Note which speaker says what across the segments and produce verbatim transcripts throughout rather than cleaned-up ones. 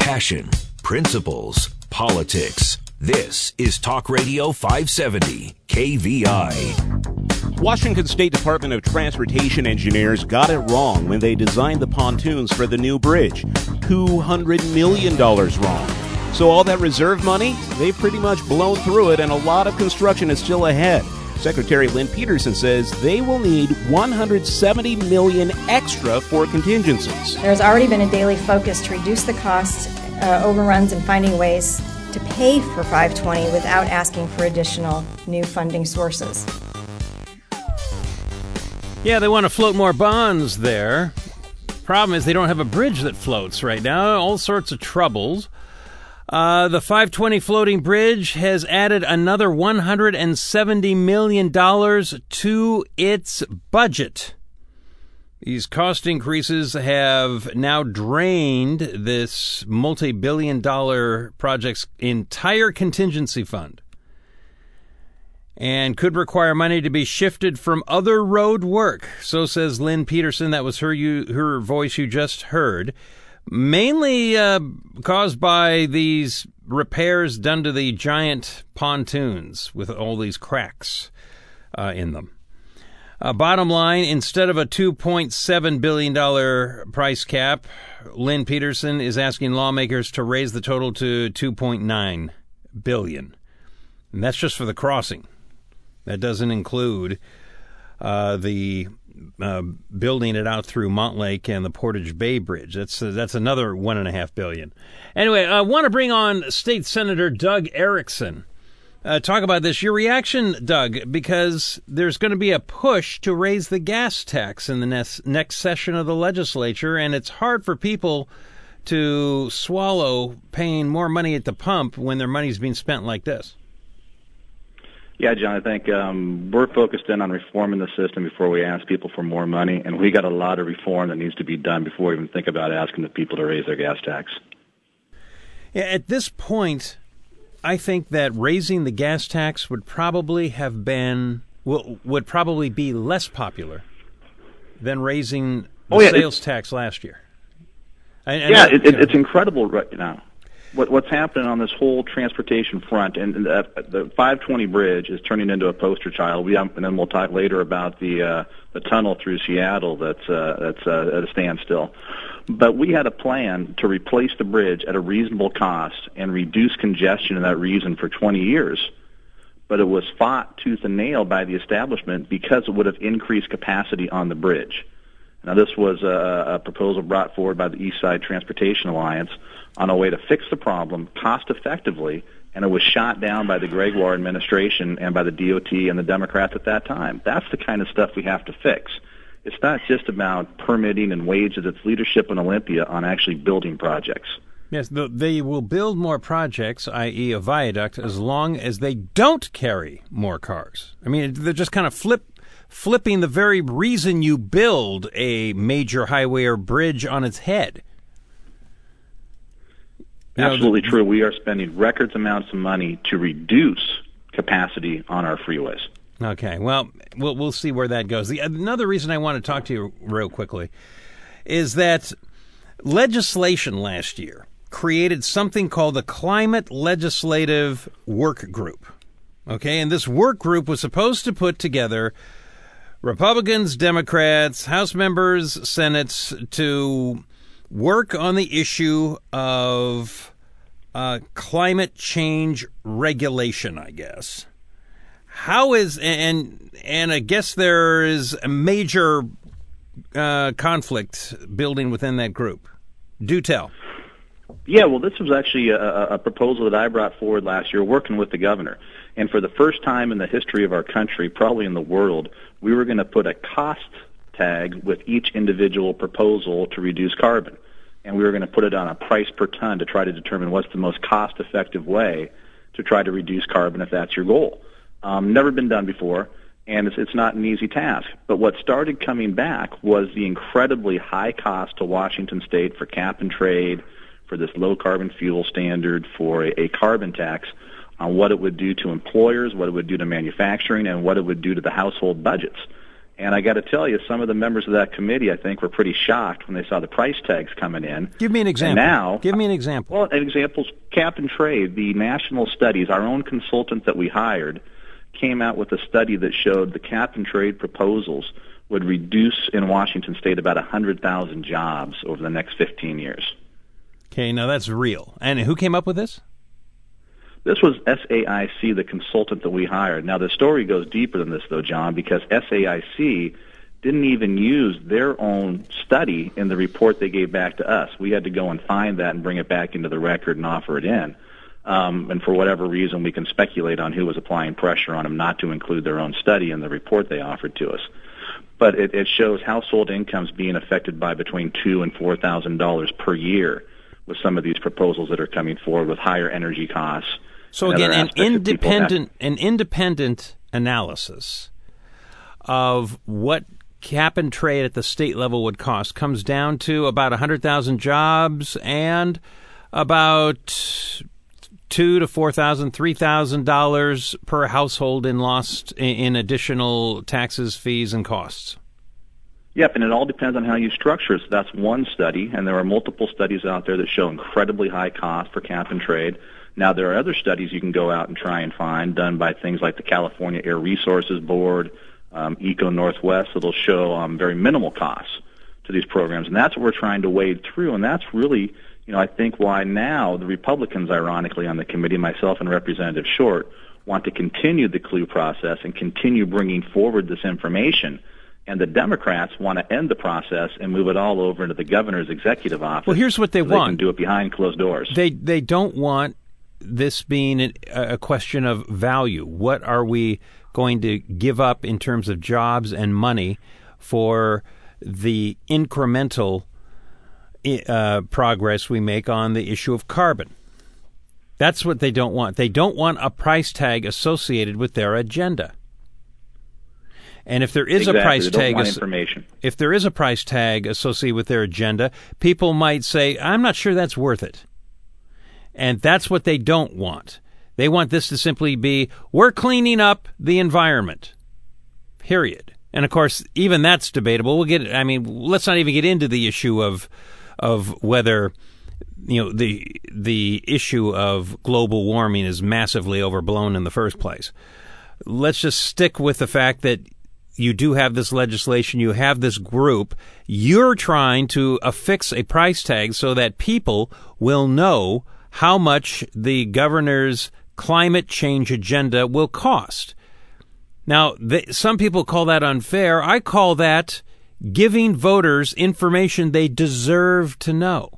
Speaker 1: Passion, principles, politics. This is Talk Radio five seventy, K V I.
Speaker 2: Washington State Department of Transportation engineers got it wrong when they designed the pontoons for the new bridge. two hundred million dollars wrong. So all that reserve money, they've pretty much blown through it, and a lot of construction is still ahead. Secretary Lynn Peterson says they will need one hundred seventy million dollars extra for contingencies.
Speaker 3: There's already been a daily focus to reduce the costs, uh, overruns, and finding ways to pay for five twenty without asking for additional new funding sources.
Speaker 4: Yeah, they want to float more bonds there. Problem is they don't have a bridge that floats right now. All sorts of troubles. Uh, the five twenty floating bridge has added another one hundred seventy million dollars to its budget. These cost increases have now drained this multi-billion dollar project's entire contingency fund and could require money to be shifted from other road work. So says Lynn Peterson. That was her you, her voice you just heard. Mainly uh, caused by these repairs done to the giant pontoons with all these cracks uh, in them. Uh, bottom line, instead of a two point seven billion dollars price cap, Lynn Peterson is asking lawmakers to raise the total to two point nine billion dollars. And that's just for the crossing. That doesn't include uh, the uh, building it out through Montlake and the Portage Bay Bridge. That's uh, that's another one and a half billion. Anyway, I want to bring on State Senator Doug Erickson. Uh, talk about this. Your reaction, Doug, because there's going to be a push to raise the gas tax in the next, next session of the legislature, and it's hard for people to swallow paying more money at the pump when their money's being spent like this.
Speaker 5: Yeah, John, I think um, we're focused in on reforming the system before we ask people for more money, and we got a lot of reform that needs to be done before we even think about asking the people to raise their gas tax.
Speaker 4: Yeah, at this point, I think that raising the gas tax would probably have been will, would probably be less popular than raising the
Speaker 5: oh, yeah,
Speaker 4: sales tax last year. I,
Speaker 5: yeah, it, it, it's incredible right now. What, what's happening on this whole transportation front, and, and the, the five twenty bridge is turning into a poster child. We have, and then we'll talk later about the uh, the tunnel through Seattle that's uh, that's uh, at a standstill. But we had a plan to replace the bridge at a reasonable cost and reduce congestion in that region for twenty years. But it was fought tooth and nail by the establishment because it would have increased capacity on the bridge. Now, this was a, a proposal brought forward by the East Side Transportation Alliance on a way to fix the problem cost effectively, and it was shot down by the Gregoire administration and by the D O T and the Democrats at that time. That's the kind of stuff we have to fix. It's not just about permitting and wages. It's leadership in Olympia on actually building projects.
Speaker 4: Yes, they will build more projects, that is a viaduct, as long as they don't carry more cars. I mean, they're just kind of flip, flipping the very reason you build a major highway or bridge on its head. You
Speaker 5: Absolutely
Speaker 4: know, the,
Speaker 5: true. We are spending record amounts of money to reduce capacity on our freeways.
Speaker 4: Okay, well, we'll we'll see where that goes. The, another reason I want to talk to you real quickly is that legislation last year created something called the Climate Legislative Work Group. Okay, and this work group was supposed to put together Republicans, Democrats, House members, Senates to work on the issue of uh, climate change regulation, I guess. How is, and and I guess there is a major uh, conflict building within that group. Do tell.
Speaker 5: Yeah, well, this was actually a, a proposal that I brought forward last year working with the governor. And for the first time in the history of our country, probably in the world, we were going to put a cost tag with each individual proposal to reduce carbon. And we were going to put it on a price per ton to try to determine what's the most cost-effective way to try to reduce carbon if that's your goal. Um, never been done before, and it's, it's not an easy task. But what started coming back was the incredibly high cost to Washington State for cap and trade, for this low-carbon fuel standard, for a, a carbon tax, on what it would do to employers, what it would do to manufacturing, and what it would do to the household budgets. And I got to tell you, some of the members of that committee, I think, were pretty shocked when they saw the price tags coming in.
Speaker 4: Give me an example.
Speaker 5: And now,
Speaker 4: Give me an example.
Speaker 5: Well, an example is Cap and Trade. The national studies, our own consultant that we hired, came out with a study that showed the Cap and Trade proposals would reduce in Washington State about one hundred thousand jobs over the next fifteen years.
Speaker 4: Okay, now that's real. And who came up with this?
Speaker 5: This was S A I C, the consultant that we hired. Now, the story goes deeper than this, though, John, because S A I C didn't even use their own study in the report they gave back to us. We had to go and find that and bring it back into the record and offer it in. Um, and for whatever reason, we can speculate on who was applying pressure on them not to include their own study in the report they offered to us. But it, it shows household incomes being affected by between two and four thousand dollars per year with some of these proposals that are coming forward with higher energy costs.
Speaker 4: So again, an independent, an independent analysis of what cap and trade at the state level would cost comes down to about one hundred thousand jobs and about two to four thousand, three thousand dollars per household in lost in additional taxes, fees, and costs.
Speaker 5: Yep, and it all depends on how you structure it. So that's one study, and there are multiple studies out there that show incredibly high cost for cap and trade. Now, there are other studies you can go out and try and find done by things like the California Air Resources Board, um, Eco Northwest, that'll show um, very minimal costs to these programs. And that's what we're trying to wade through. And that's really, you know, I think why now the Republicans, ironically, on the committee, myself and Representative Short, want to continue the C L U process and continue bringing forward this information. And the Democrats want to end the process and move it all over into the governor's executive office.
Speaker 4: Well, here's what they
Speaker 5: so
Speaker 4: want.
Speaker 5: They can do it behind closed doors.
Speaker 4: They they don't want this being a, a question of value. What are we going to give up in terms of jobs and money for the incremental uh, progress we make on the issue of carbon? That's what they don't want. They don't want a price tag associated with their agenda. And if there is
Speaker 5: exactly.
Speaker 4: a price
Speaker 5: they don't
Speaker 4: tag,
Speaker 5: want information.
Speaker 4: if there is a price tag associated with their agenda, people might say, "I'm not sure that's worth it." And that's what they don't want. They want this to simply be, we're cleaning up the environment, period. And, of course, even that's debatable. We'll get, I mean, let's not even get into the issue of of whether, you know, the the issue of global warming is massively overblown in the first place. Let's just stick with the fact that you do have this legislation, you have this group, you're trying to affix a price tag so that people will know how much the governor's climate change agenda will cost. Now, they, some people call that unfair. I call that giving voters information they deserve to know.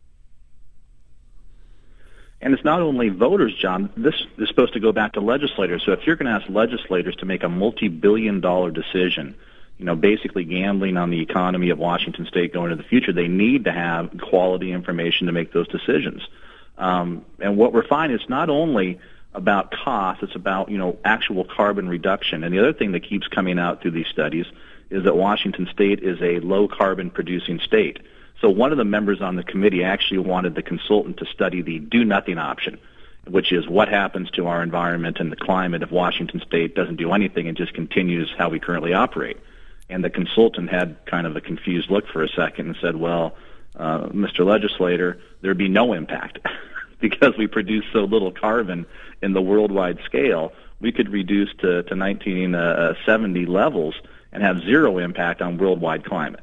Speaker 5: And it's not only voters, John. This is supposed to go back to legislators. So if you're going to ask legislators to make a multi-billion dollar decision, you know, basically gambling on the economy of Washington State going into the future, they need to have quality information to make those decisions. Um, and what we're finding is not only about cost, it's about, you know, actual carbon reduction. And the other thing that keeps coming out through these studies is that Washington State is a low carbon producing state. So one of the members on the committee actually wanted the consultant to study the do nothing option, which is what happens to our environment and the climate if Washington State doesn't do anything and just continues how we currently operate. And the consultant had kind of a confused look for a second and said, well, uh, Mister Legislator, there'd be no impact because we produce so little carbon in the worldwide scale. We could reduce to, to nineteen seventy levels and have zero impact on worldwide climate.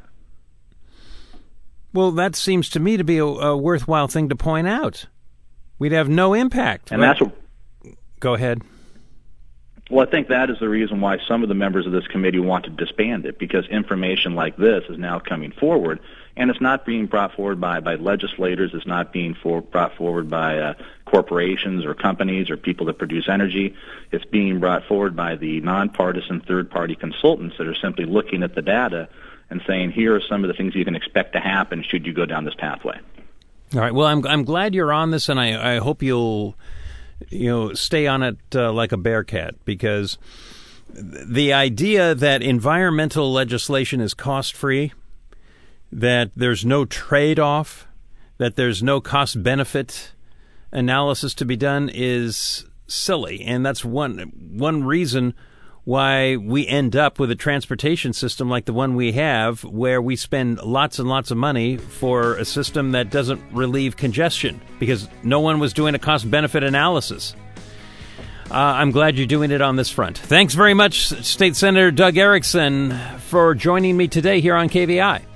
Speaker 4: Well, that seems to me to be a, a worthwhile thing to point out. We'd have no impact.
Speaker 5: And that's what,
Speaker 4: Go ahead.
Speaker 5: Well, I think that is the reason why some of the members of this committee want to disband it, because information like this is now coming forward, and it's not being brought forward by, by legislators. It's not being for, brought forward by uh, corporations or companies or people that produce energy. It's being brought forward by the nonpartisan third-party consultants that are simply looking at the data and saying, here are some of the things you can expect to happen should you go down this pathway.
Speaker 4: All right. Well, I'm I'm glad you're on this, and I, I hope you'll you know stay on it uh, like a bear cat, because the idea that environmental legislation is cost-free, that there's no trade-off, that there's no cost-benefit analysis to be done is silly, and that's one one reason why we end up with a transportation system like the one we have, where we spend lots and lots of money for a system that doesn't relieve congestion because no one was doing a cost-benefit analysis. Uh, I'm glad you're doing it on this front. Thanks very much, State Senator Doug Erickson, for joining me today here on K V I.